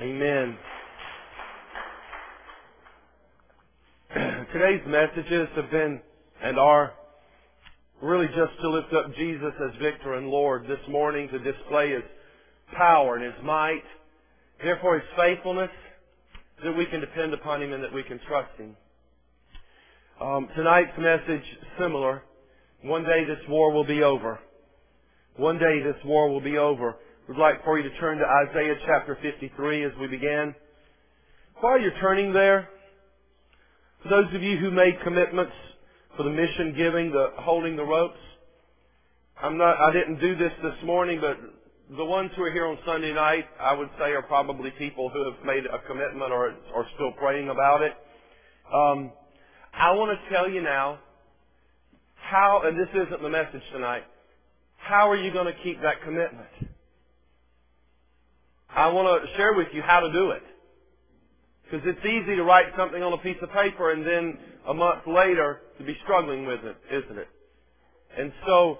Amen. Today's messages have been and are really just to lift up Jesus as Victor and Lord this morning, to display His power and His might, therefore His faithfulness, that we can depend upon Him and that we can trust Him. Tonight's message, similar. One day this war will be over. One day this war will be over. We'd like for you to turn to Isaiah chapter 53 as we begin. While you're turning there, for those of you who made commitments for the mission giving, the holding the ropes, I didn't do this morning, but the ones who are here on Sunday night, I would say, are probably people who have made a commitment or are still praying about it. I want to tell you now how, and this isn't the message tonight, how are you going to keep that commitment? I want to share with you how to do it. Because it's easy to write something on a piece of paper and then a month later to be struggling with it, isn't it? And so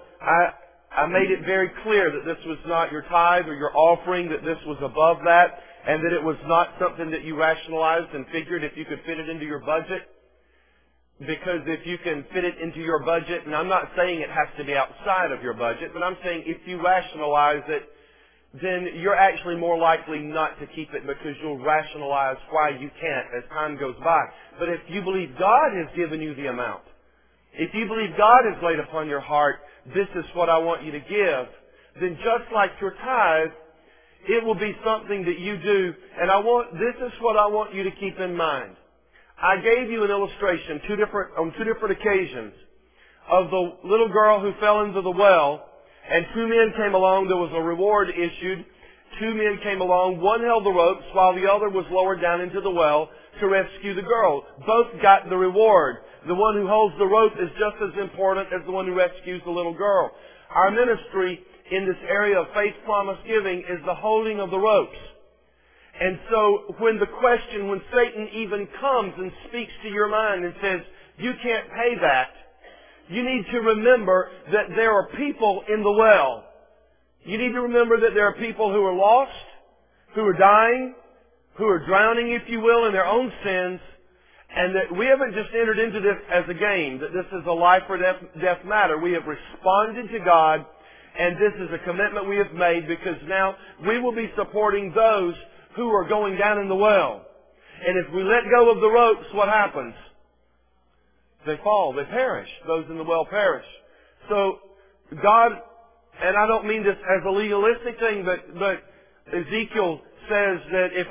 I made it very clear that this was not your tithe or your offering, that this was above that, and that it was not something that you rationalized and figured if you could fit it into your budget. Because if you can fit it into your budget, and I'm not saying it has to be outside of your budget, but I'm saying if you rationalize it, then you're actually more likely not to keep it because you'll rationalize why you can't as time goes by. But if you believe God has given you the amount, if you believe God has laid upon your heart, this is what I want you to give, then just like your tithe, it will be something that you do, and this is what I want you to keep in mind. I gave you an illustration on two different occasions of the little girl who fell into the well, and two men came along. There was a reward issued. Two men came along. One held the ropes while the other was lowered down into the well to rescue the girl. Both got the reward. The one who holds the rope is just as important as the one who rescues the little girl. Our ministry in this area of faith promise giving is the holding of the ropes. And so when Satan even comes and speaks to your mind and says, you can't pay that, you need to remember that there are people in the well. You need to remember that there are people who are lost, who are dying, who are drowning, if you will, in their own sins, and that we haven't just entered into this as a game, that this is a life or death matter. We have responded to God, and this is a commitment we have made because now we will be supporting those who are going down in the well. And if we let go of the ropes, what happens? They fall. They perish. Those in the well perish. So God, and I don't mean this as a legalistic thing, but Ezekiel says that if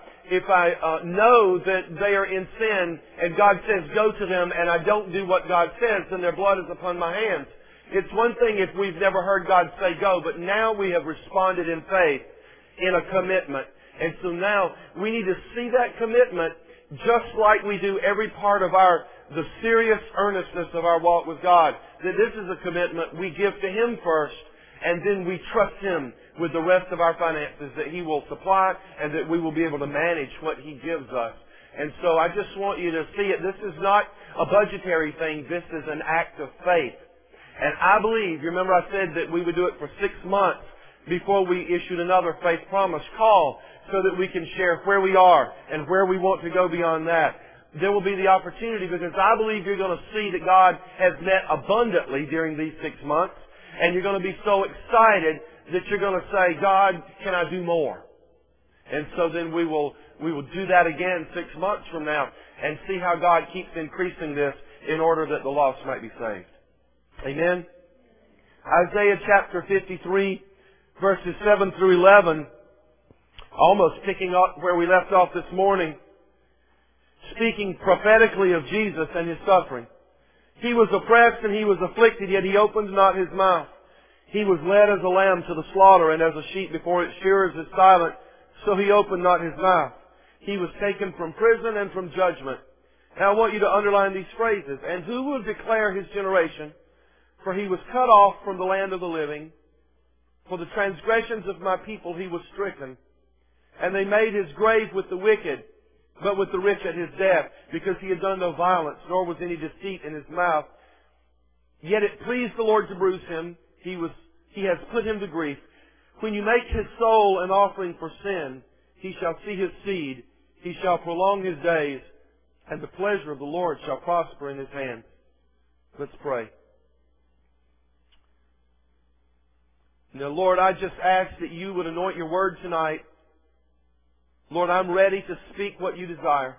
I know that they are in sin and God says go to them and I don't do what God says, then their blood is upon my hands. It's one thing if we've never heard God say go, but now we have responded in faith in a commitment. And so now we need to see that commitment just like we do every part of the serious earnestness of our walk with God. That this is a commitment we give to Him first, and then we trust Him with the rest of our finances, that He will supply and that we will be able to manage what He gives us. And so I just want you to see it. This is not a budgetary thing. This is an act of faith. And I believe, you remember I said that we would do it for 6 months before we issued another faith promise call so that we can share where we are and where we want to go beyond that. There will be the opportunity because I believe you're going to see that God has met abundantly during these 6 months, and you're going to be so excited that you're going to say, God, can I do more? And so then we will do that again 6 months from now and see how God keeps increasing this in order that the lost might be saved. Amen? Isaiah chapter 53, verses 7 through 11, almost picking up where we left off this morning, speaking prophetically of Jesus and His suffering. He was oppressed and He was afflicted, yet He opened not His mouth. He was led as a lamb to the slaughter, and as a sheep before its shearers is silent, so He opened not His mouth. He was taken from prison and from judgment. Now I want you to underline these phrases. And who will declare His generation? For He was cut off from the land of the living. For the transgressions of my people He was stricken. And they made His grave with the wicked, but with the rich at His death, because He had done no violence, nor was any deceit in His mouth. Yet it pleased the Lord to bruise Him. He has put Him to grief. When you make His soul an offering for sin, he shall see his seed. He shall prolong his days, and the pleasure of the Lord shall prosper in his hand. Let's pray. Now, Lord, I just ask that you would anoint your word tonight. Lord, I'm ready to speak what you desire.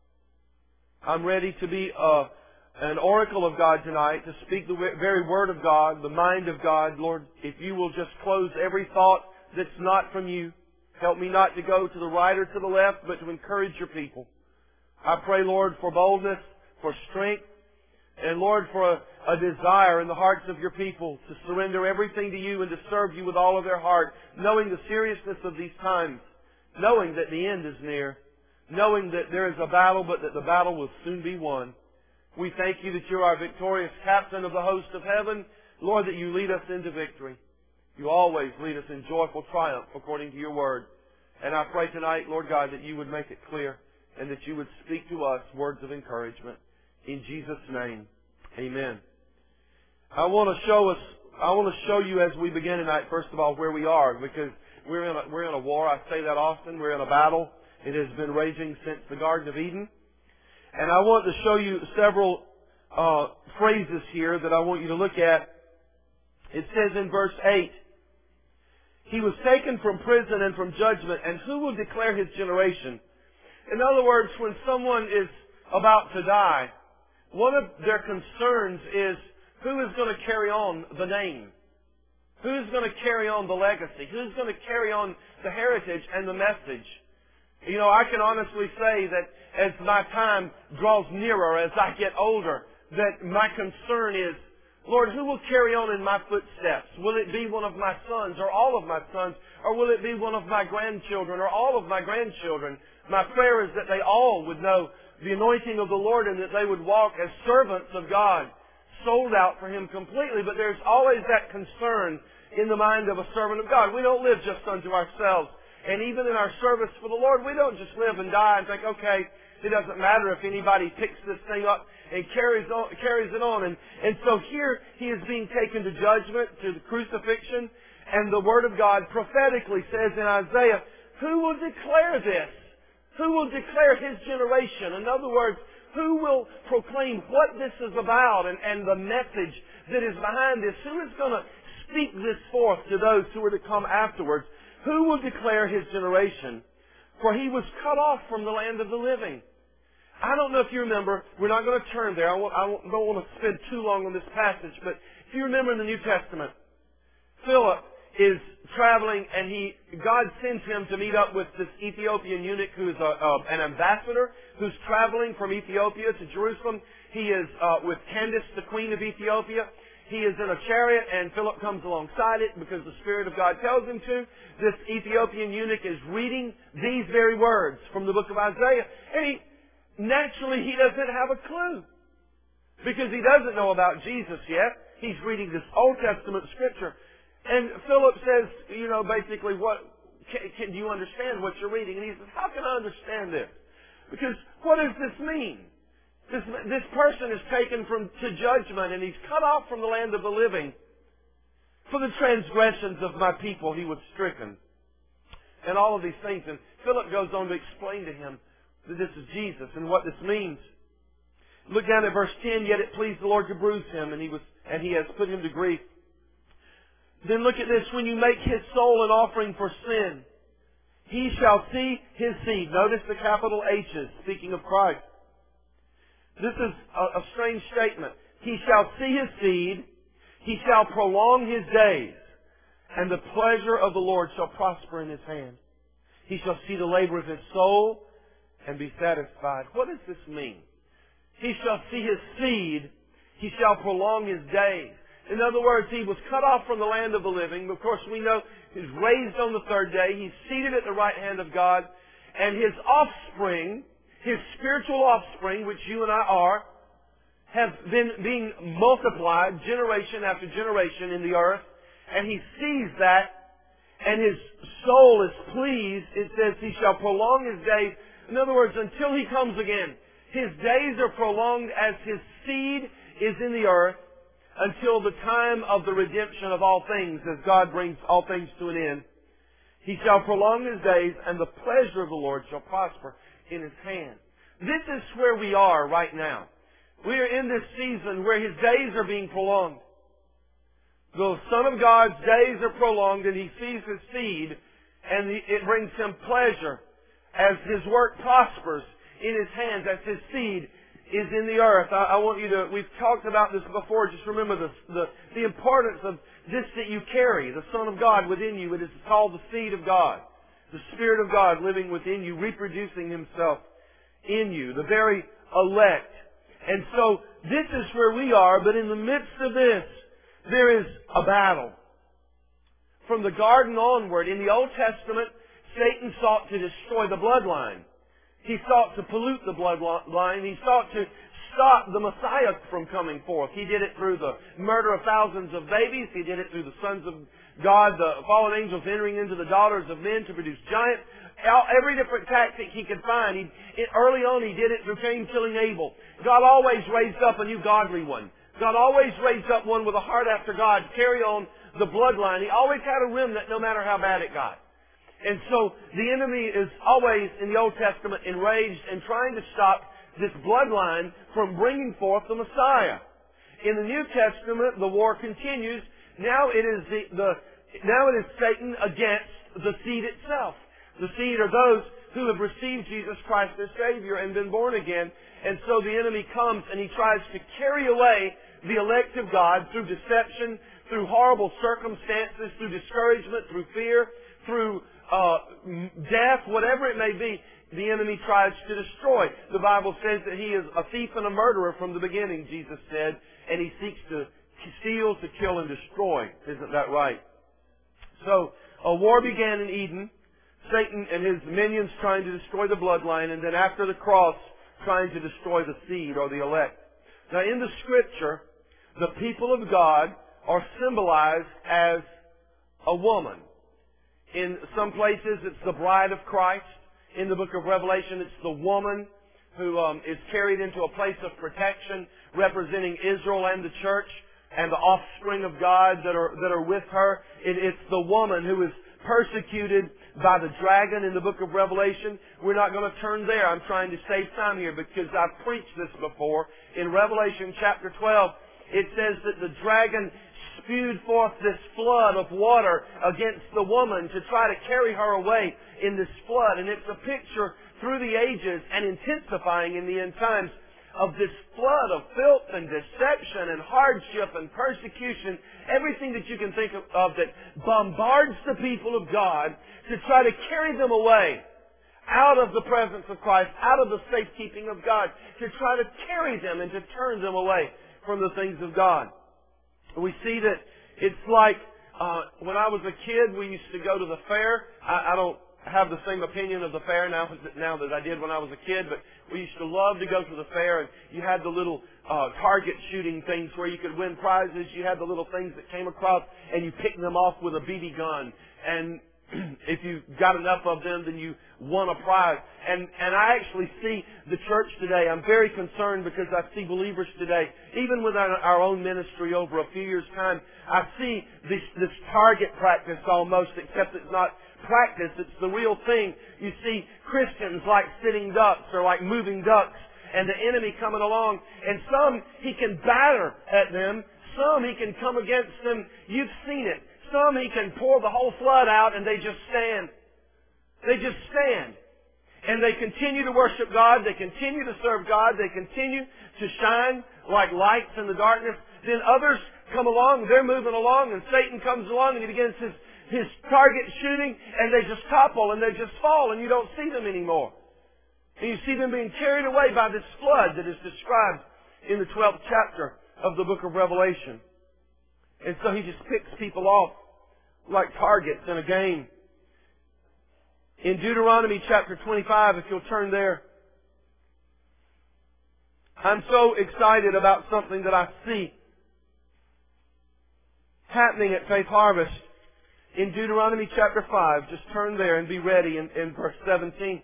I'm ready to be an oracle of God tonight, to speak the very word of God, the mind of God. Lord, if you will just close every thought that's not from you. Help me not to go to the right or to the left, but to encourage your people. I pray, Lord, for boldness, for strength, and Lord, for a desire in the hearts of your people to surrender everything to you and to serve you with all of their heart, knowing the seriousness of these times, knowing that the end is near, knowing that there is a battle, but that the battle will soon be won. We thank you that you're our victorious captain of the host of heaven. Lord, that you lead us into victory. You always lead us in joyful triumph according to your word. And I pray tonight, Lord God, that you would make it clear and that you would speak to us words of encouragement. In Jesus' name, amen. I want to show you as we begin tonight, first of all, where we are, because we're in a war. I say that often. We're in a battle. It has been raging since the Garden of Eden. And I want to show you several phrases here that I want you to look at. It says in verse 8, he was taken from prison and from judgment, and who will declare his generation? In other words, when someone is about to die, one of their concerns is who is going to carry on the name? Who's going to carry on the legacy? Who's going to carry on the heritage and the message? You know, I can honestly say that as my time draws nearer, as I get older, that my concern is, Lord, who will carry on in my footsteps? Will it be one of my sons or all of my sons? Or will it be one of my grandchildren or all of my grandchildren? My prayer is that they all would know the anointing of the Lord and that they would walk as servants of God, sold out for Him completely. But there's always that concern in the mind of a servant of God. We don't live just unto ourselves. And even in our service for the Lord, we don't just live and die and think, okay, it doesn't matter if anybody picks this thing up and carries it on. And so here he is being taken to judgment, to the crucifixion, and the Word of God prophetically says in Isaiah, who will declare this? Who will declare his generation? In other words, who will proclaim what this is about and the message that is behind this? Who is going to speak this forth to those who are to come afterwards? Who will declare his generation? For he was cut off from the land of the living. I don't know if you remember, we're not going to turn there. I don't want to spend too long on this passage, but if you remember in the New Testament, Philip is traveling and God sends him to meet up with this Ethiopian eunuch who is an ambassador who's traveling from Ethiopia to Jerusalem. He is with Candace, the queen of Ethiopia. He is in a chariot and Philip comes alongside it because the Spirit of God tells him to. This Ethiopian eunuch is reading these very words from the book of Isaiah. And naturally he doesn't have a clue because he doesn't know about Jesus yet. He's reading this Old Testament scripture. And Philip says, basically, do you understand what you're reading? And he says, how can I understand this? Because what does this mean? This person is taken to judgment and he's cut off from the land of the living. For the transgressions of my people he was stricken. And all of these things. And Philip goes on to explain to him that this is Jesus and what this means. Look down at verse 10. Yet it pleased the Lord to bruise him, and he has put him to grief. Then look at this. When you make his soul an offering for sin, he shall see his seed. Notice the capital H's, speaking of Christ. This is a strange statement. He shall see his seed. He shall prolong his days. And the pleasure of the Lord shall prosper in his hand. He shall see the labor of his soul and be satisfied. What does this mean? He shall see his seed. He shall prolong his days. In other words, he was cut off from the land of the living. Of course, we know he's raised on the third day. He's seated at the right hand of God. And his offspring, his spiritual offspring, which you and I are, have been being multiplied generation after generation in the earth. And he sees that, and his soul is pleased. It says he shall prolong his days. In other words, until he comes again. His days are prolonged as his seed is in the earth until the time of the redemption of all things, as God brings all things to an end. He shall prolong his days, and the pleasure of the Lord shall prosper in his hand. This is where we are right now. We are in this season where his days are being prolonged. The Son of God's days are prolonged, and he sees his seed, and it brings him pleasure as his work prospers in his hands, as his seed is in the earth. I want you to, we've talked about this before, just remember the importance of this that you carry, the Son of God within you. It is called the seed of God, the Spirit of God living within you, reproducing himself in you, the very elect. And so this is where we are, but in the midst of this, there is a battle. From the garden onward, in the Old Testament, Satan sought to destroy the bloodline. He sought to pollute the bloodline. He sought to stop the Messiah from coming forth. He did it through the murder of thousands of babies. He did it through the sons of God, the fallen angels entering into the daughters of men to produce giants. Every different tactic he could find. Early on, he did it through Cain killing Abel. God always raised up a new godly one. God always raised up one with a heart after God to carry on the bloodline. He always had a remnant no matter how bad it got. And so the enemy is always, in the Old Testament, enraged and trying to stop this bloodline from bringing forth the Messiah. In the New Testament, the war continues. Now it is Satan against the seed itself. The seed are those who have received Jesus Christ as Savior and been born again. And so the enemy comes and he tries to carry away the elect of God through deception, through horrible circumstances, through discouragement, through fear, through death, whatever it may be. The enemy tries to destroy. The Bible says that he is a thief and a murderer from the beginning, Jesus said, and he seeks to steal, to kill, and destroy. Isn't that right? So, a war began in Eden. Satan and his minions trying to destroy the bloodline, and then after the cross, trying to destroy the seed or the elect. Now, in the Scripture, the people of God are symbolized as a woman. In some places, it's the bride of Christ. In the book of Revelation, it's the woman who is carried into a place of protection, representing Israel and the church and the offspring of God that are with her. It's the woman who is persecuted by the dragon in the book of Revelation. We're not going to turn there. I'm trying to save time here because I've preached this before. In Revelation chapter 12, it says that the dragon spewed forth this flood of water against the woman to try to carry her away in this flood. And it's a picture through the ages and intensifying in the end times of this flood of filth and deception and hardship and persecution, everything that you can think of that bombards the people of God to try to carry them away out of the presence of Christ, out of the safekeeping of God, to try to carry them and to turn them away from the things of God. We see that it's like when I was a kid, we used to go to the fair. I don't have the same opinion of the fair now that I did when I was a kid, but we used to love to go to the fair, and you had the little target shooting things where you could win prizes. You had the little things that came across, and you picked them off with a BB gun. And if you got enough of them, then you won a prize. And I actually see the church today. I'm very concerned because I see believers today, even with our own ministry over a few years' time, I see this target practice almost, except it's not practice, it's the real thing. You see Christians like sitting ducks or like moving ducks, and the enemy coming along, and some he can batter at them, some he can come against them. You've seen it. Some he can pour the whole flood out and they just stand. They just stand. And they continue to worship God. They continue to serve God. They continue to shine like lights in the darkness. Then others come along. They're moving along, and Satan comes along and he begins his target shooting, and they just topple and they just fall, and you don't see them anymore. And you see them being carried away by this flood that is described in the 12th chapter of the book of Revelation. And so he just picks people off like targets in a game. In Deuteronomy chapter 25, if you'll turn there, I'm so excited about something that I see happening at Faith Harvest. In Deuteronomy chapter 5, just turn there and be ready in verse 17.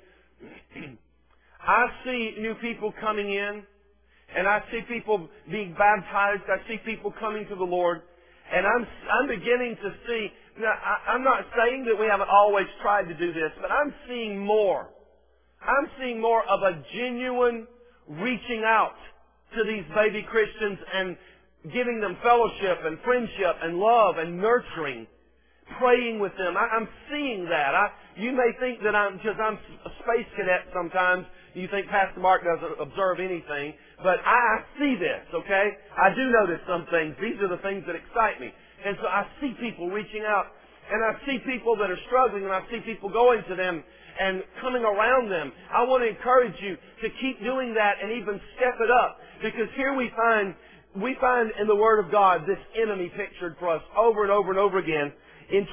I see new people coming in, and I see people being baptized. I see people coming to the Lord. And I'm beginning to see Now, I'm not saying that we haven't always tried to do this, but I'm seeing more. I'm seeing more of a genuine reaching out to these baby Christians and giving them fellowship and friendship and love and nurturing, praying with them. I'm seeing that. You may think that because I'm a space cadet sometimes, you think Pastor Mark doesn't observe anything, but I see this, okay? I do notice some things. These are the things that excite me. And so I see people reaching out, and I see people that are struggling, and I see people going to them and coming around them. I want to encourage you to keep doing that and even step it up, because here we find in the Word of God this enemy pictured for us over and over and over again. In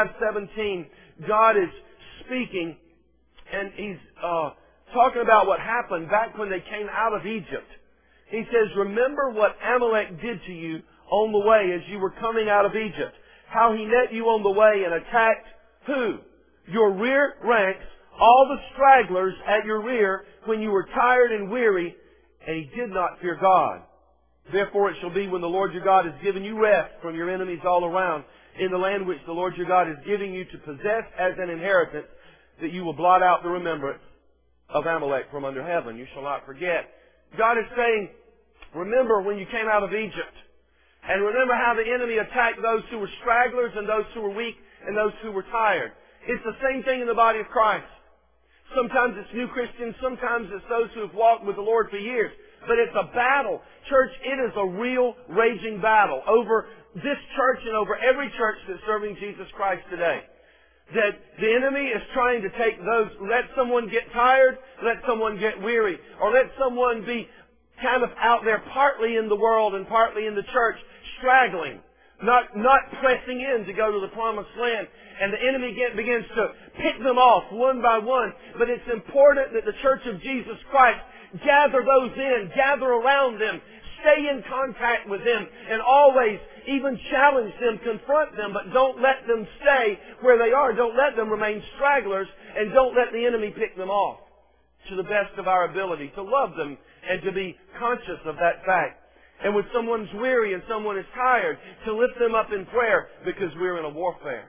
25:17, God is speaking, and He's talking about what happened back when they came out of Egypt. He says, remember what Amalek did to you on the way as you were coming out of Egypt. How he met you on the way and attacked who? Your rear ranks, all the stragglers at your rear when you were tired and weary, and he did not fear God. Therefore it shall be when the Lord your God has given you rest from your enemies all around in the land which the Lord your God is giving you to possess as an inheritance, that you will blot out the remembrance of Amalek from under heaven. You shall not forget. God is saying, remember when you came out of Egypt. And remember how the enemy attacked those who were stragglers and those who were weak and those who were tired. It's the same thing in the body of Christ. Sometimes it's new Christians. Sometimes it's those who have walked with the Lord for years. But it's a battle. Church, it is a real raging battle over this church and over every church that's serving Jesus Christ today. That the enemy is trying to take those, let someone get tired, let someone get weary, or let someone be kind of out there partly in the world and partly in the church, straggling, not pressing in to go to the promised land. And the enemy begins to pick them off one by one. But it's important that the church of Jesus Christ gather those in, gather around them, stay in contact with them, and always even challenge them, confront them, but don't let them stay where they are. Don't let them remain stragglers, and don't let the enemy pick them off. To the best of our ability, to love them and to be conscious of that fact. And when someone's weary and someone is tired, to lift them up in prayer, because we're in a warfare.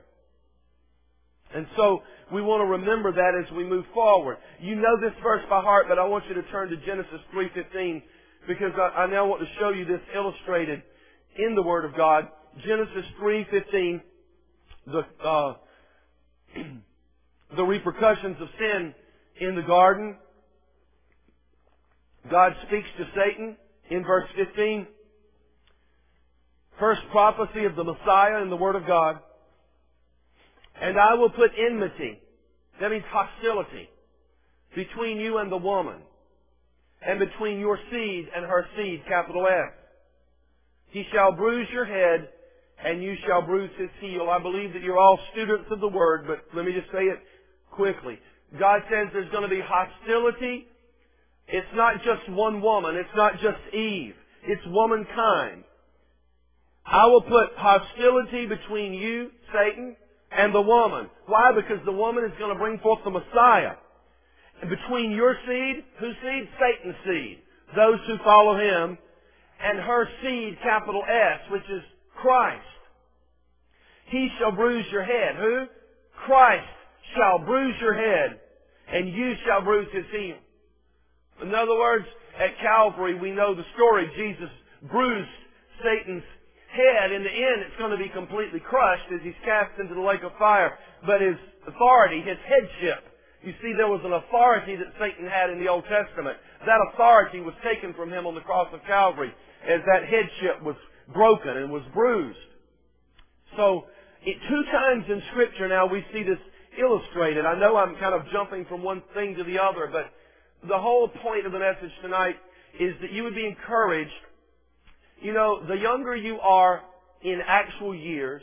And so we want to remember that as we move forward. You know this verse by heart, but I want you to turn to Genesis 3:15, because I now want to show you this illustrated in the Word of God. Genesis 3:15, the repercussions of sin in the garden. God speaks to Satan in verse 15. First prophecy of the Messiah in the Word of God. And I will put enmity, that means hostility, between you and the woman, and between your seed and her seed, capital S. He shall bruise your head, and you shall bruise his heel. I believe that you're all students of the Word, but let me just say it quickly. God says there's going to be hostility. It's not just one woman. It's not just Eve. It's womankind. I will put hostility between you, Satan, and the woman. Why? Because the woman is going to bring forth the Messiah. And between your seed, whose seed? Satan's seed. Those who follow him. And her seed, capital S, which is Christ. He shall bruise your head. Who? Christ shall bruise your head, and you shall bruise his heel. In other words, at Calvary, we know the story. Jesus bruised Satan's head. In the end, it's going to be completely crushed as he's cast into the lake of fire. But his authority, his headship, you see, there was an authority that Satan had in the Old Testament. That authority was taken from him on the cross of Calvary as that headship was broken and was bruised. So, 2 times in Scripture now we see this illustrated. I know I'm kind of jumping from one thing to the other, but the whole point of the message tonight is that you would be encouraged. You know, the younger you are in actual years,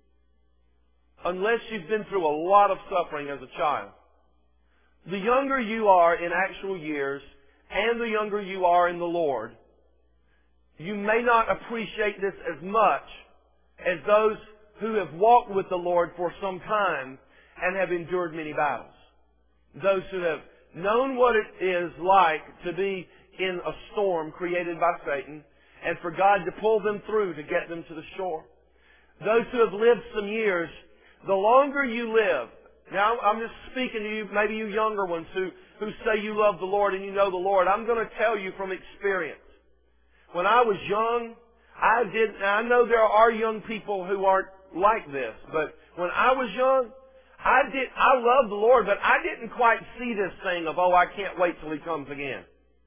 unless you've been through a lot of suffering as a child, the younger you are in actual years and the younger you are in the Lord, you may not appreciate this as much as those who have walked with the Lord for some time and have endured many battles. Those who have known what it is like to be in a storm created by Satan and for God to pull them through to get them to the shore. Those who have lived some years the longer you live, now I'm just speaking to you, maybe you younger ones who say you love the Lord and you know the Lord. I'm going to tell you from experience. When I was young, I know there are young people who aren't like this, but when I was young, I loved the Lord, but I didn't quite see this thing of, I can't wait till He comes again.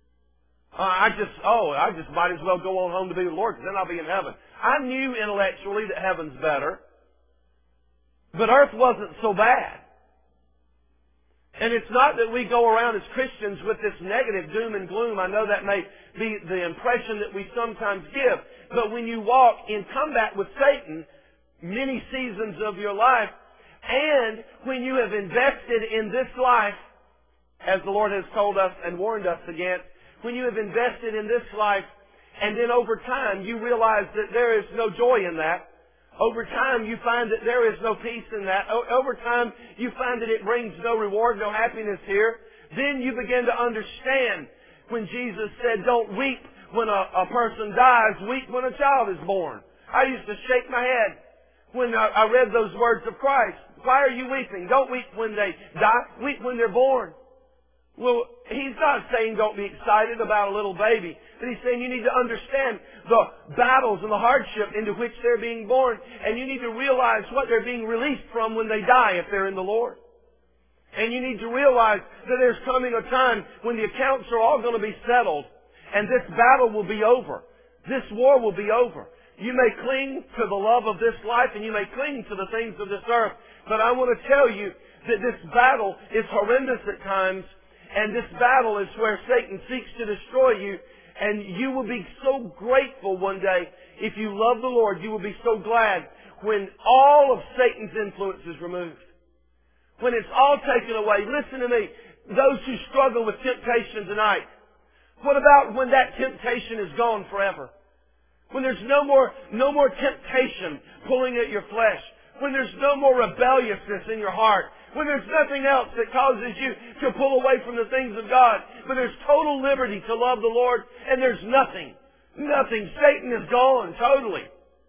I just might as well go on home to be with the Lord, because then I'll be in heaven. I knew intellectually that heaven's better, but earth wasn't so bad. And it's not that we go around as Christians with this negative doom and gloom. I know that may be the impression that we sometimes give. But when you walk in combat with Satan many seasons of your life, and when you have invested in this life, as the Lord has told us and warned us against, when you have invested in this life, and then over time you realize that there is no joy in that, over time you find that there is no peace in that, over time you find that it brings no reward, no happiness here, then you begin to understand when Jesus said, don't weep when a person dies, weep when a child is born. I used to shake my head when I read those words of Christ. Why are you weeping? Don't weep when they die, weep when they're born. Well, He's not saying don't be excited about a little baby, but He's saying you need to understand the battles and the hardship into which they're being born, and you need to realize what they're being released from when they die if they're in the Lord. And you need to realize that there's coming a time when the accounts are all going to be settled, and this battle will be over. This war will be over. You may cling to the love of this life, and you may cling to the things of this earth, but I want to tell you that this battle is horrendous at times, and this battle is where Satan seeks to destroy you. And you will be so grateful one day, if you love the Lord, you will be so glad when all of Satan's influence is removed. When it's all taken away. Listen to me, those who struggle with temptation tonight, what about when that temptation is gone forever? When there's no more temptation pulling at your flesh. When there's no more rebelliousness in your heart. When there's nothing else that causes you to pull away from the things of God. When there's total liberty to love the Lord, and there's nothing. Satan is gone totally.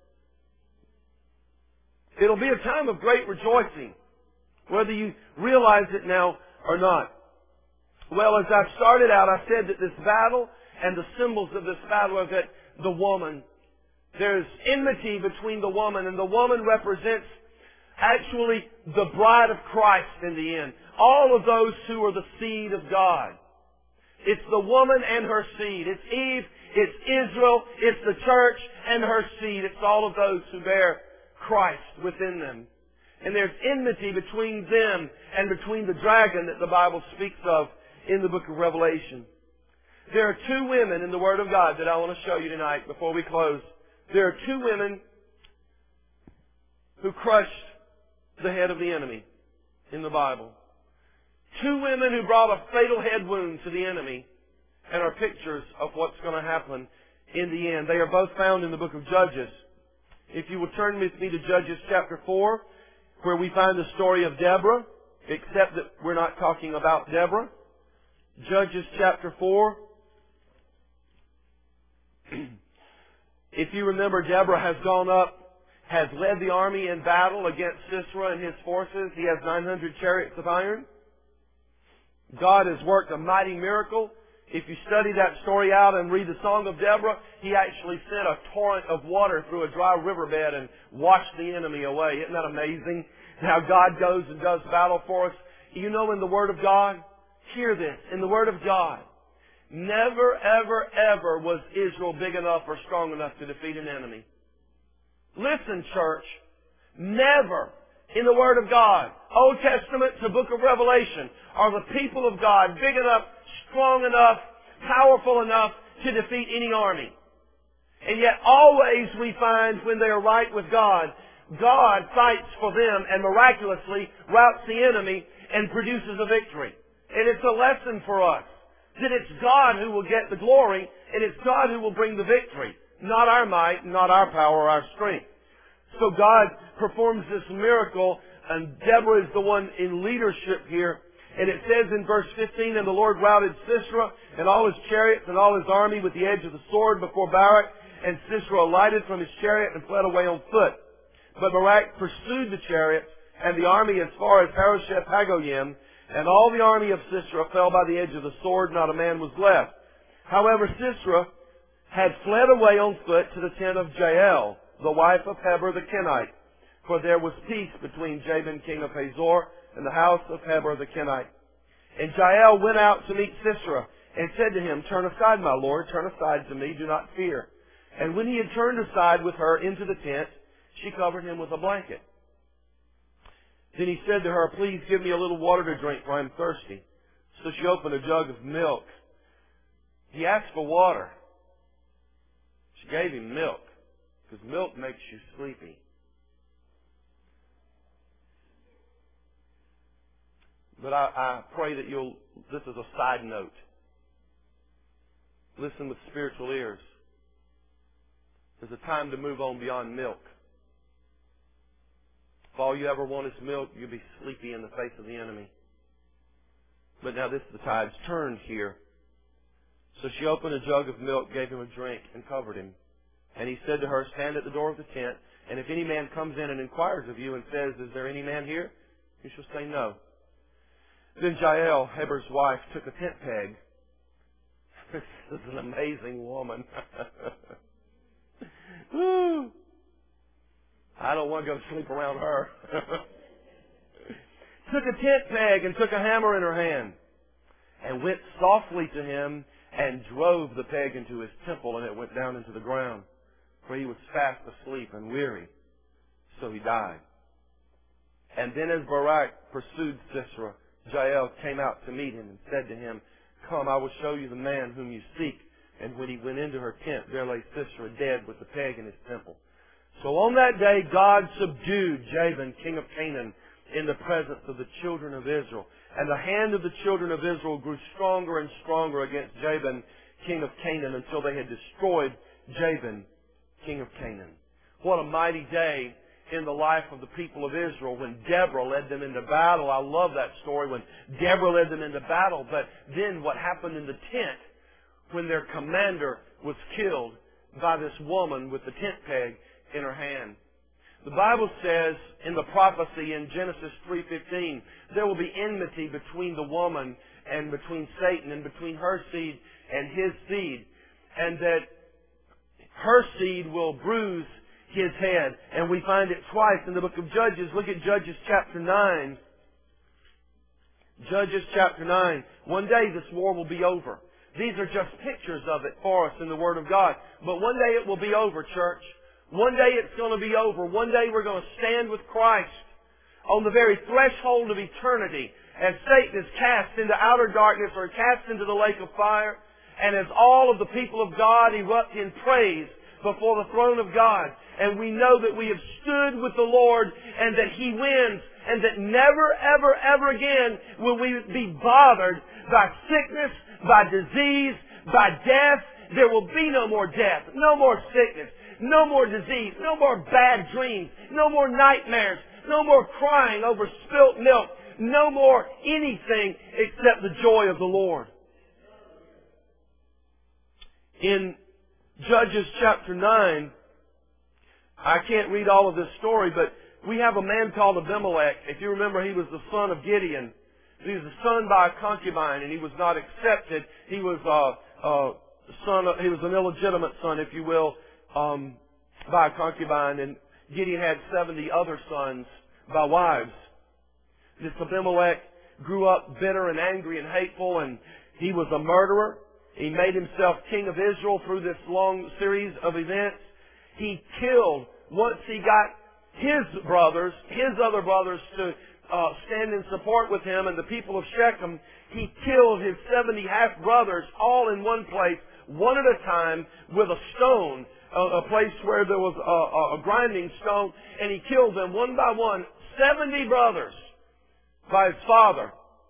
It'll be a time of great rejoicing, whether you realize it now or not. Well, as I've started out, I said that this battle and the symbols of this battle are that the woman. There's enmity between the woman, and the woman represents actually the bride of Christ in the end. All of those who are the seed of God. It's the woman and her seed. It's Eve, it's Israel, it's the church and her seed. It's all of those who bear Christ within them. And there's enmity between them and between the dragon that the Bible speaks of in the book of Revelation. There are two women in the Word of God that I want to show you tonight before we close. There are two women who crushed the head of the enemy in the Bible. Two women who brought a fatal head wound to the enemy and are pictures of what's going to happen in the end. They are both found in the book of Judges. If you will turn with me to Judges chapter 4, where we find the story of Deborah, except that we're not talking about Deborah. Judges chapter 4. If you remember, Deborah has gone up, has led the army in battle against Sisera and his forces. He has 900 chariots of iron. God has worked a mighty miracle. If you study that story out and read the Song of Deborah, He actually sent a torrent of water through a dry riverbed and washed the enemy away. Isn't that amazing? How God goes and does battle for us. You know, in the Word of God, hear this, in the Word of God, never, ever, ever was Israel big enough or strong enough to defeat an enemy. Listen, church, never in the Word of God, Old Testament to Book of Revelation, are the people of God big enough, strong enough, powerful enough to defeat any army. And yet always we find when they are right with God, God fights for them and miraculously routs the enemy and produces a victory. And it's a lesson for us that it's God who will get the glory and it's God who will bring the victory. Not our might, not our power, our strength. So God performs this miracle, and Deborah is the one in leadership here. And it says in verse 15, and the Lord routed Sisera and all his chariots and all his army with the edge of the sword before Barak. And Sisera alighted from his chariot and fled away on foot. But Barak pursued the chariots and the army as far as Harosheth Hagoyim, and all the army of Sisera fell by the edge of the sword, not a man was left. However, Sisera had fled away on foot to the tent of Jael, the wife of Heber the Kenite, for there was peace between Jabin king of Hazor and the house of Heber the Kenite. And Jael went out to meet Sisera, and said to him, Turn aside, my lord, turn aside to me, do not fear. And when he had turned aside with her into the tent, she covered him with a blanket. Then he said to her, Please give me a little water to drink, for I am thirsty. So she opened a jug of milk. He asked for water. She gave him milk, because milk makes you sleepy. But I pray that this is a side note. Listen with spiritual ears. There's a time to move on beyond milk. If all you ever want is milk, you'll be sleepy in the face of the enemy. But now the tide's turned here. So she opened a jug of milk, gave him a drink, and covered him. And he said to her, Stand at the door of the tent, and if any man comes in and inquires of you and says, Is there any man here? You shall say no. Then Jael, Heber's wife, took a tent peg. This is an amazing woman. Woo. I don't want to go to sleep around her. Took a tent peg and took a hammer in her hand and went softly to him and drove the peg into his temple, and it went down into the ground, for he was fast asleep and weary. So he died. And then as Barak pursued Sisera, Jael came out to meet him and said to him, Come, I will show you the man whom you seek. And when he went into her tent, there lay Sisera dead with the peg in his temple. So on that day, God subdued Jabin, king of Canaan, in the presence of the children of Israel. And the hand of the children of Israel grew stronger and stronger against Jabin, king of Canaan, until they had destroyed Jabin, king of Canaan. What a mighty day in the life of the people of Israel when Deborah led them into battle. I love that story when Deborah led them into battle. But then what happened in the tent when their commander was killed by this woman with the tent peg in her hand. The Bible says in the prophecy in Genesis 3:15, there will be enmity between the woman and between Satan and between her seed and his seed. And that her seed will bruise his head. And we find it twice in the book of Judges. Look at Judges chapter 9. Judges chapter 9. One day this war will be over. These are just pictures of it for us in the Word of God. But one day it will be over, church. One day it's going to be over. One day we're going to stand with Christ on the very threshold of eternity as Satan is cast into outer darkness or cast into the lake of fire, and as all of the people of God erupt in praise before the throne of God. And we know that we have stood with the Lord and that He wins, and that never, ever, ever again will we be bothered by sickness, by disease, by death. There will be no more death, no more sickness, no more disease, no more bad dreams, no more nightmares, no more crying over spilt milk, no more anything except the joy of the Lord. In Judges chapter 9, I can't read all of this story, but we have a man called Abimelech. If you remember, he was the son of Gideon. He was the son by a concubine, and he was not accepted. He was he was an illegitimate son, if you will, by a concubine, and Gideon had 70 other sons by wives. This Abimelech grew up bitter and angry and hateful, and he was a murderer. He made himself king of Israel through this long series of events. He killed, once he got his other brothers to stand in support with him and the people of Shechem, he killed his 70 half-brothers all in one place, one at a time, with a stone, a place where there was a grinding stone, and he killed them one by one, 70 brothers by his father.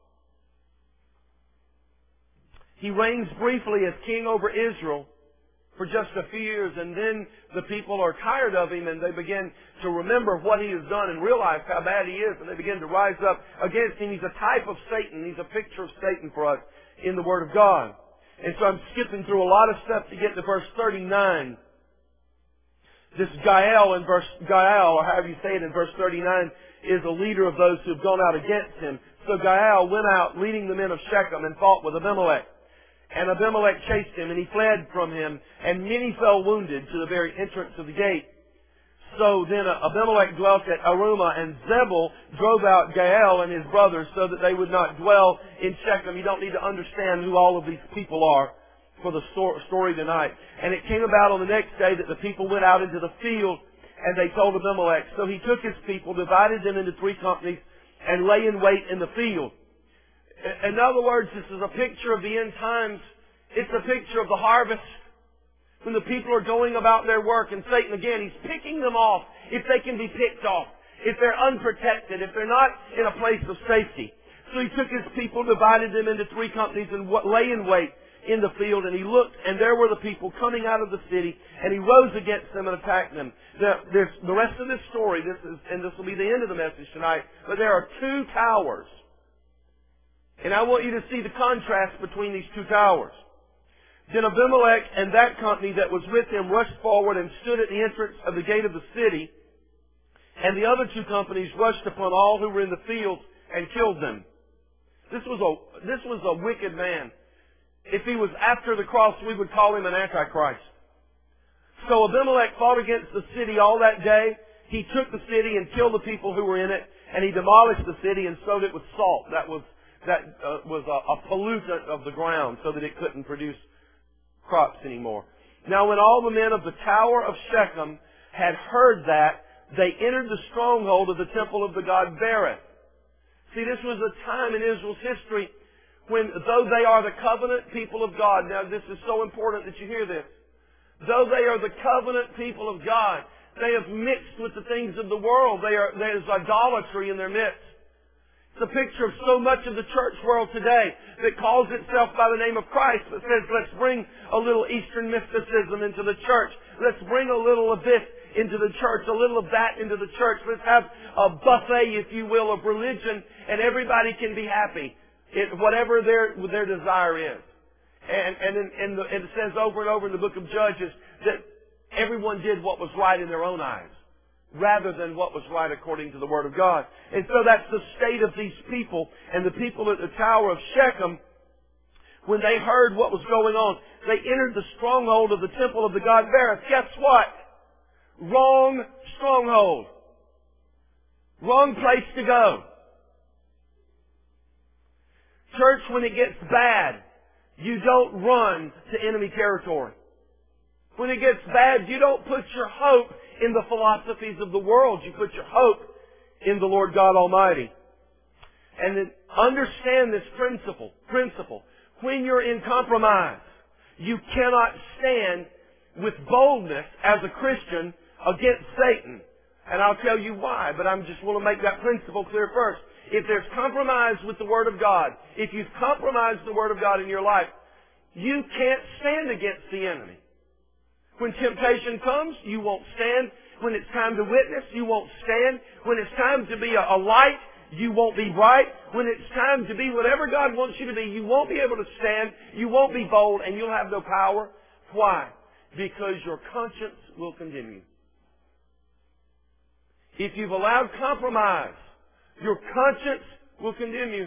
He reigns briefly as king over Israel for just a few years, and then the people are tired of him, and they begin to remember what he has done and realize how bad he is, and they begin to rise up against him. He's a type of Satan. He's a picture of Satan for us in the Word of God. And so I'm skipping through a lot of stuff to get to verse 39. This Gael, or however you say it in verse 39, is a leader of those who have gone out against him. So Gaal went out, leading the men of Shechem, and fought with Abimelech. And Abimelech chased him, and he fled from him, and many fell wounded to the very entrance of the gate. So then Abimelech dwelt at Arumah, and Zebul drove out Gaal and his brothers so that they would not dwell in Shechem. You don't need to understand who all of these people are for the story tonight. And it came about on the next day that the people went out into the field, and they told Abimelech. So he took his people, divided them into 3 companies, and lay in wait in the field. In other words, this is a picture of the end times. It's a picture of the harvest. When the people are going about their work, and Satan, again, he's picking them off if they can be picked off, if they're unprotected, if they're not in a place of safety. So he took his people, divided them into 3 companies, and lay in wait in the field. And he looked, and there were the people coming out of the city, and he rose against them and attacked them. Now, there's the rest of this story, and this will be the end of the message tonight, but there are 2 towers. And I want you to see the contrast between these 2 towers. Then Abimelech and that company that was with him rushed forward and stood at the entrance of the gate of the city. And the other 2 companies rushed upon all who were in the field and killed them. This was a wicked man. If he was after the cross, we would call him an antichrist. So Abimelech fought against the city all that day. He took the city and killed the people who were in it, and he demolished the city and sowed it with salt. That was a pollutant of the ground, so that it couldn't produce crops anymore. Now when all the men of the tower of Shechem had heard that, they entered the stronghold of the temple of the god Berith. See, this was a time in Israel's history when, though they are the covenant people of God, now this is so important that you hear this, though they are the covenant people of God, they have mixed with the things of the world. There's idolatry in their midst. It's a picture of so much of the church world today that calls itself by the name of Christ, but says, let's bring a little Eastern mysticism into the church. Let's bring a little of this into the church, a little of that into the church. Let's have a buffet, if you will, of religion, and everybody can be happy, whatever their desire is. And it says over and over in the book of Judges that everyone did what was right in their own eyes, rather than what was right according to the Word of God. And so that's the state of these people. And the people at the Tower of Shechem, when they heard what was going on, they entered the stronghold of the temple of the god Berith. Guess what? Wrong stronghold. Wrong place to go. Church, when it gets bad, you don't run to enemy territory. When it gets bad, you don't put your hope in the philosophies of the world. You put your hope in the Lord God Almighty. And then understand this principle. When you're in compromise, you cannot stand with boldness as a Christian against Satan. And I'll tell you why, but I just want to make that principle clear first. If there's compromise with the Word of God, if you've compromised the Word of God in your life, you can't stand against the enemy. When temptation comes, you won't stand. When it's time to witness, you won't stand. When it's time to be a light, you won't be bright. When it's time to be whatever God wants you to be, you won't be able to stand. You won't be bold, and you'll have no power. Why? Because your conscience will condemn you. If you've allowed compromise, your conscience will condemn you.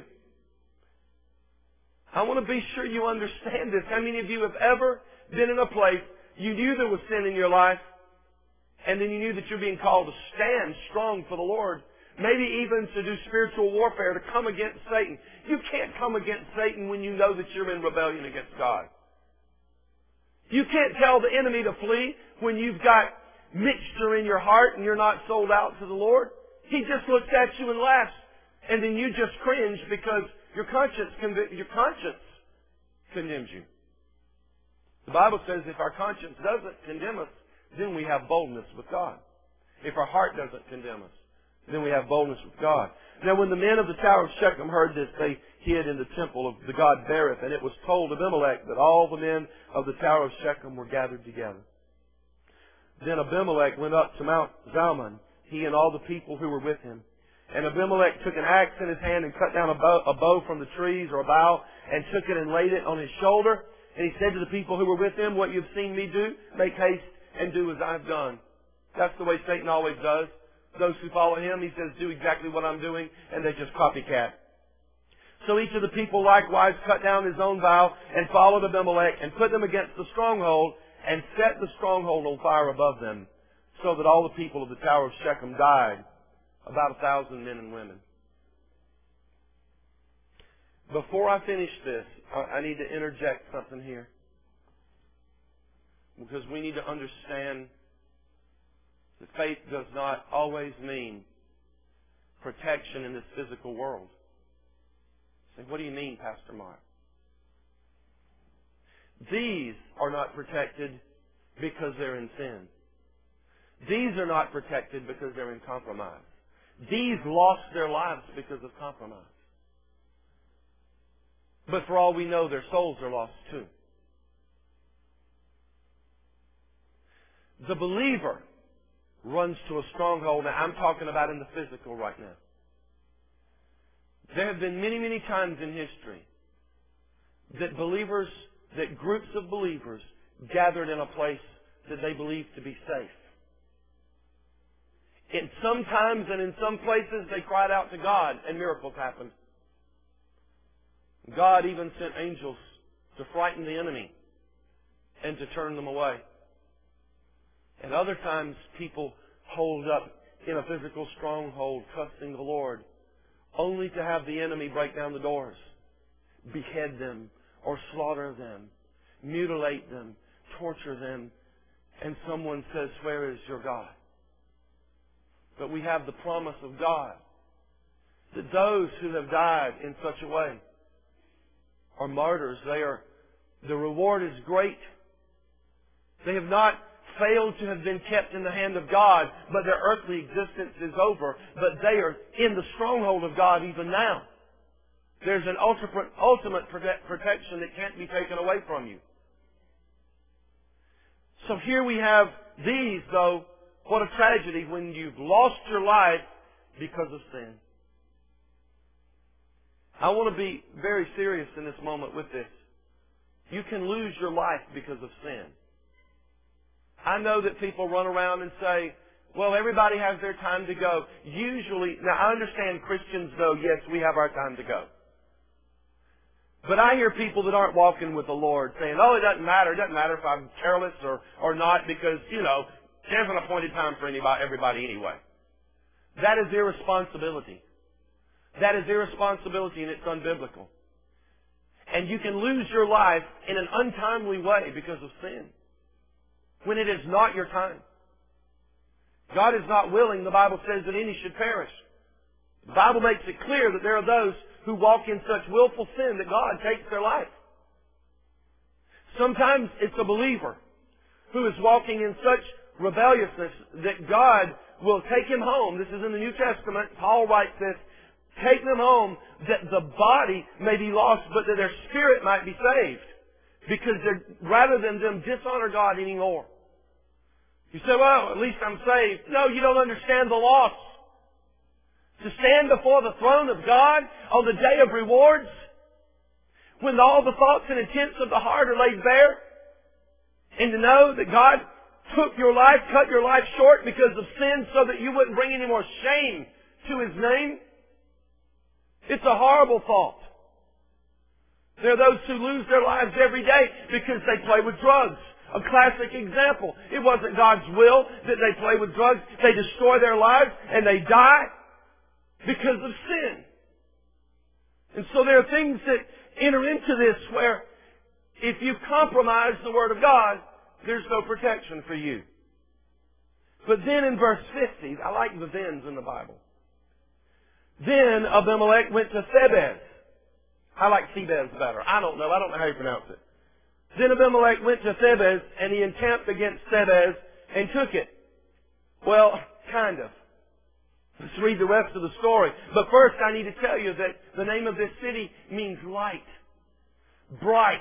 I want to be sure you understand this. How many of you have ever been in a place you knew there was sin in your life, and then you knew that you're being called to stand strong for the Lord, maybe even to do spiritual warfare, to come against Satan? You can't come against Satan when you know that you're in rebellion against God. You can't tell the enemy to flee when you've got mixture in your heart and you're not sold out to the Lord. He just looks at you and laughs, and then you just cringe because your conscience condemns you. The Bible says if our conscience doesn't condemn us, then we have boldness with God. If our heart doesn't condemn us, then we have boldness with God. Now when the men of the Tower of Shechem heard this, they hid in the temple of the god Berith, and it was told Abimelech that all the men of the Tower of Shechem were gathered together. Then Abimelech went up to Mount Zalmon, he and all the people who were with him. And Abimelech took an axe in his hand and cut down a bow from the trees, or a bough, and took it and laid it on his shoulder. And he said to the people who were with him, what you've seen me do, make haste and do as I've done. That's the way Satan always does. those who follow him. He says, do exactly what I'm doing, and they just copycat. So each of the people likewise cut down his own vow and followed Abimelech and put them against the stronghold and set the stronghold on fire above them, so that all the people of the tower of Shechem died, about 1,000 men and women. Before I finish this, I need to interject something here. Because we need to understand that faith does not always mean protection in this physical world. Say, what do you mean, Pastor Mark? These are not protected because they're in sin. These are not protected because they're in compromise. These lost their lives because of compromise. But for all we know, their souls are lost too. The believer runs to a stronghold. Now, I'm talking about in the physical right now. There have been many, many times in history that groups of believers gathered in a place that they believed to be safe. And sometimes and in some places they cried out to God and miracles happened. God even sent angels to frighten the enemy and to turn them away. And other times people hold up in a physical stronghold trusting the Lord only to have the enemy break down the doors, behead them or slaughter them, mutilate them, torture them, and someone says, where is your God? But we have the promise of God that those who have died in such a way are martyrs. The reward is great. They have not failed to have been kept in the hand of God, but their earthly existence is over. But they are in the stronghold of God even now. There's an ultimate protection that can't be taken away from you. So here we have these, though. What a tragedy when you've lost your life because of sin. I want to be very serious in this moment with this. You can lose your life because of sin. I know that people run around and say, well, everybody has their time to go. Usually, now I understand Christians know, yes, we have our time to go. But I hear people that aren't walking with the Lord saying, oh, it doesn't matter. It doesn't matter if I'm careless or not because, there's an appointed time for everybody anyway. That is irresponsibility. That is irresponsibility and it's unbiblical. And you can lose your life in an untimely way because of sin. When it is not your time. God is not willing, the Bible says, that any should perish. The Bible makes it clear that there are those who walk in such willful sin that God takes their life. Sometimes it's a believer who is walking in such rebelliousness that God will take him home. This is in the New Testament. Paul writes this. Take them home that the body may be lost, but that their spirit might be saved. Because rather than them dishonor God anymore. You say, well, at least I'm saved. No, you don't understand the loss. To stand before the throne of God on the day of rewards, when all the thoughts and intents of the heart are laid bare, and to know that God took your life, cut your life short because of sin so that you wouldn't bring any more shame to His name. It's a horrible thought. There are those who lose their lives every day because they play with drugs. A classic example. It wasn't God's will that they play with drugs. They destroy their lives and they die because of sin. And so there are things that enter into this where if you compromise the Word of God, there's no protection for you. But then in verse 50, I like the thens in the Bible. Then Abimelech went to Thebez. I like Thebez better. I don't know how you pronounce it. Then Abimelech went to Thebez, and he encamped against Thebez and took it. Well, kind of. Let's read the rest of the story. But first I need to tell you that the name of this city means light. Bright.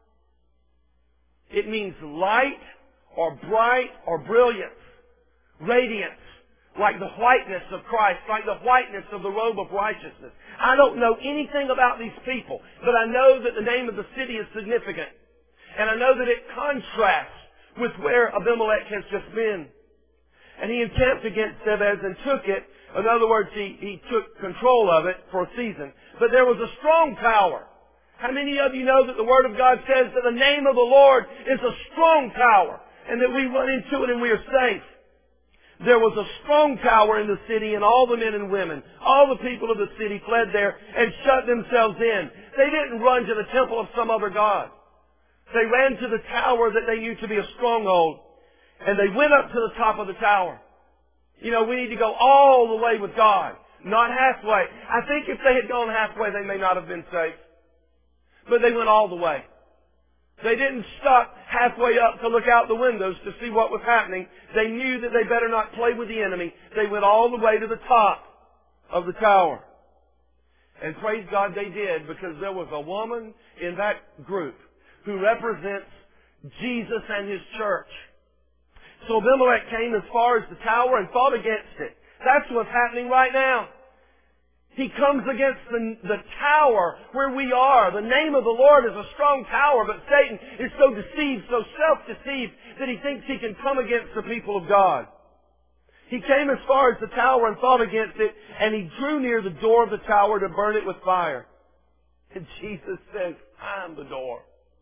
It means light or bright or brilliance. Radiance. Like the whiteness of Christ, like the whiteness of the robe of righteousness. I don't know anything about these people, but I know that the name of the city is significant. And I know that it contrasts with where Abimelech has just been. And he encamped against Thebez and took it. In other words, he took control of it for a season. But there was a strong tower. How many of you know that the Word of God says that the name of the Lord is a strong tower, and that we run into it and we are safe? There was a strong tower in the city, and all the men and women, all the people of the city fled there and shut themselves in. They didn't run to the temple of some other god. They ran to the tower that they knew to be a stronghold, and they went up to the top of the tower. You know, we need to go all the way with God, not halfway. I think if they had gone halfway, they may not have been safe. But they went all the way. They didn't stop halfway up to look out the windows to see what was happening. They knew that they better not play with the enemy. They went all the way to the top of the tower. And praise God they did, because there was a woman in that group who represents Jesus and His church. So Abimelech came as far as the tower and fought against it. That's what's happening right now. He comes against the tower where we are. The name of the Lord is a strong tower, but Satan is so deceived, so self-deceived, that he thinks he can come against the people of God. He came as far as the tower and fought against it, and he drew near the door of the tower to burn it with fire. And Jesus says, I'm the door.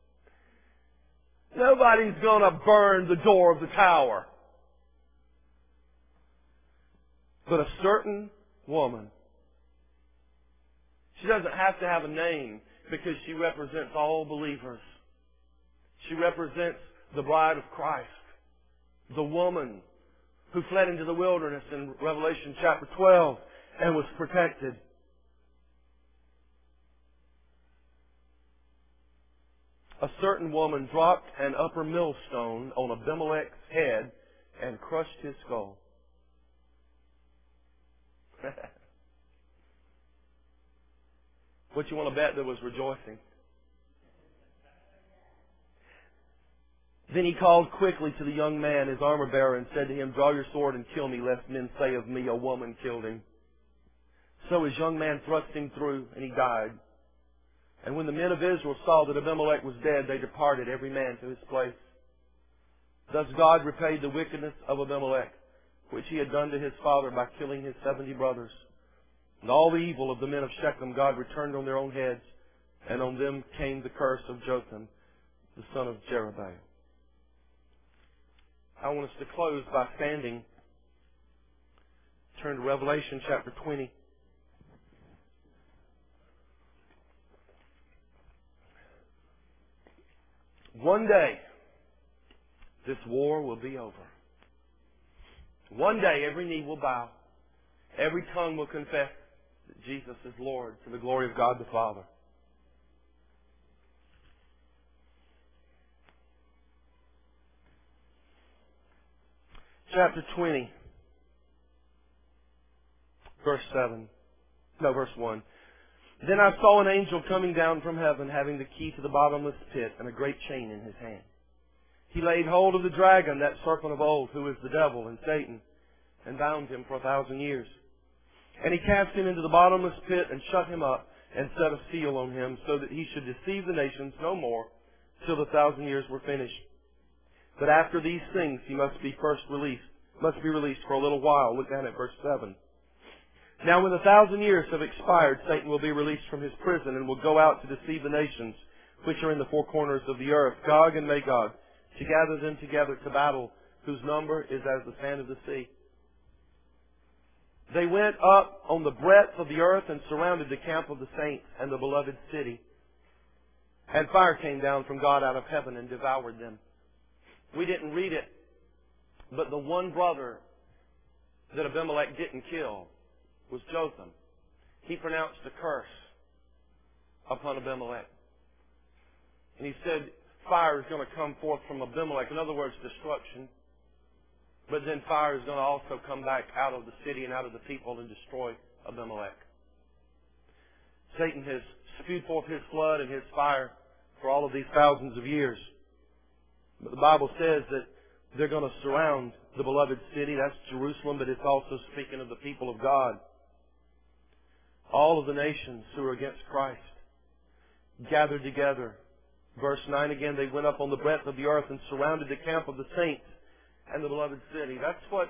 Nobody's going to burn the door of the tower. But a certain woman. She doesn't have to have a name, because she represents all believers. She represents the bride of Christ. The woman who fled into the wilderness in Revelation chapter 12 and was protected. A certain woman dropped an upper millstone on Abimelech's head and crushed his skull. What you want to bet there was rejoicing? Then he called quickly to the young man, his armor bearer, and said to him, Draw your sword and kill me, lest men say of me, a woman killed him. So his young man thrust him through, and he died. And when the men of Israel saw that Abimelech was dead, they departed, every man to his place. Thus God repaid the wickedness of Abimelech, which he had done to his father by killing his 70 brothers. And all the evil of the men of Shechem God returned on their own heads, and on them came the curse of Jotham, the son of Jerubbaal. I want us to close by standing. Turn to Revelation chapter 20. One day, this war will be over. One day, every knee will bow. Every tongue will confess that Jesus is Lord, to the glory of God the Father. Chapter 20, verse 1. Then I saw an angel coming down from heaven, having the key to the bottomless pit and a great chain in his hand. He laid hold of the dragon, that serpent of old, who is the devil and Satan, and bound him for 1,000 years. And he cast him into the bottomless pit and shut him up and set a seal on him, so that he should deceive the nations no more till the 1,000 years were finished. But after these things he must be released for a little while. Look down at verse 7. Now when the 1,000 years have expired, Satan will be released from his prison and will go out to deceive the nations which are in the four corners of the earth, Gog and Magog, to gather them together to battle, whose number is as the sand of the sea. They went up on the breadth of the earth and surrounded the camp of the saints and the beloved city. And fire came down from God out of heaven and devoured them. We didn't read it, but the one brother that Abimelech didn't kill was Jotham. He pronounced a curse upon Abimelech. And he said fire is going to come forth from Abimelech. In other words, destruction. But then fire is going to also come back out of the city and out of the people and destroy Abimelech. Satan has spewed forth his flood and his fire for all of these thousands of years. But the Bible says that they're going to surround the beloved city. That's Jerusalem, but it's also speaking of the people of God. All of the nations who are against Christ gathered together. Verse 9 again, they went up on the breadth of the earth and surrounded the camp of the saints and the beloved city. That's what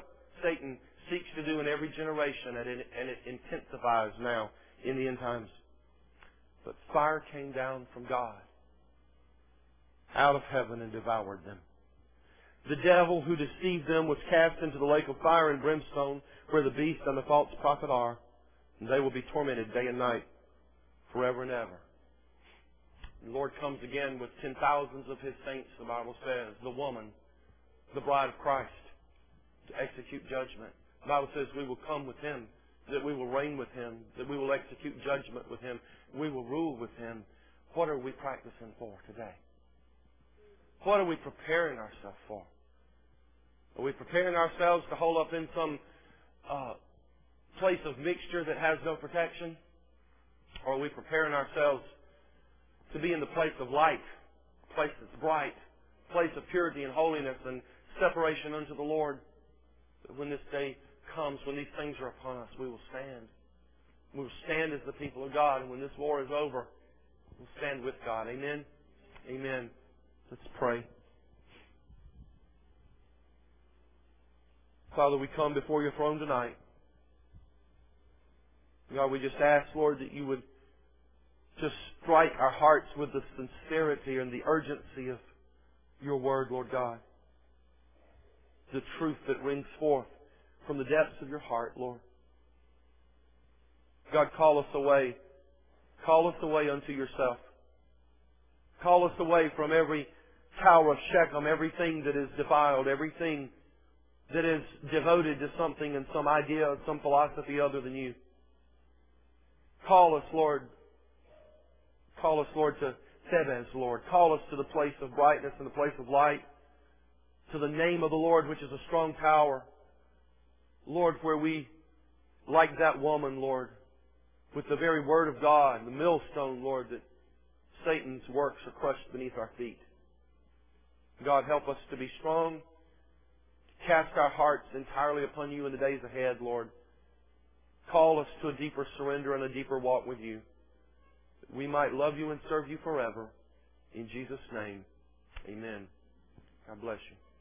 Satan seeks to do in every generation, and it intensifies now in the end times. But fire came down from God out of heaven and devoured them. The devil who deceived them was cast into the lake of fire and brimstone, where the beast and the false prophet are, and they will be tormented day and night, forever and ever. The Lord comes again with 10,000s of His saints, the Bible says, the woman, the bride of Christ, to execute judgment. The Bible says we will come with Him, that we will reign with Him, that we will execute judgment with Him, we will rule with Him. What are we practicing for today? What are we preparing ourselves for? Are we preparing ourselves to hold up in some place of mixture that has no protection? Or are we preparing ourselves to be in the place of light, a place that's bright, a place of purity and holiness and separation unto the Lord? That when this day comes, when these things are upon us, we will stand. We will stand as the people of God, and when this war is over, we'll stand with God. Amen? Amen. Let's pray. Father, we come before your throne tonight. God, we just ask, Lord, that you would just strike our hearts with the sincerity and the urgency of your word, Lord God. The truth that rings forth from the depths of your heart, Lord. God, call us away. Call us away unto yourself. Call us away from every tower of Shechem, everything that is defiled, everything that is devoted to something and some idea, some philosophy other than you. Call us, Lord. Call us, Lord, to Thebes, Lord. Call us to the place of brightness and the place of light. To the name of the Lord, which is a strong tower. Lord, where we, like that woman, Lord, with the very word of God, the millstone, Lord, that Satan's works are crushed beneath our feet. God, help us to be strong, to cast our hearts entirely upon you in the days ahead, Lord. Call us to a deeper surrender and a deeper walk with you, that we might love you and serve you forever. In Jesus' name, amen. God bless you.